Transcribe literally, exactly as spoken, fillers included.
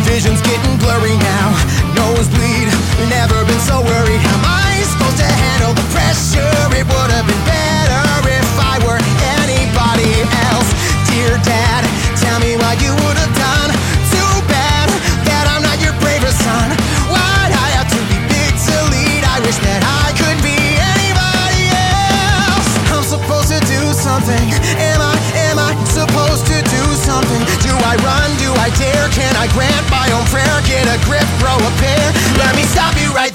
Vision's getting blurry now. Nosebleed, never been so worried. How am I supposed to handle the pressure? It would have been better if I were anybody else. Dear Dad, tell me what you would have done. Too bad that I'm not your bravest son. Why'd I have to be big to lead? I wish that I could be anybody else. I'm supposed to do something. Am I, am I supposed to do something? Do I run? Do I dare? Can I grant my own prayer? Get a grip, grow a pair. Let me stop you right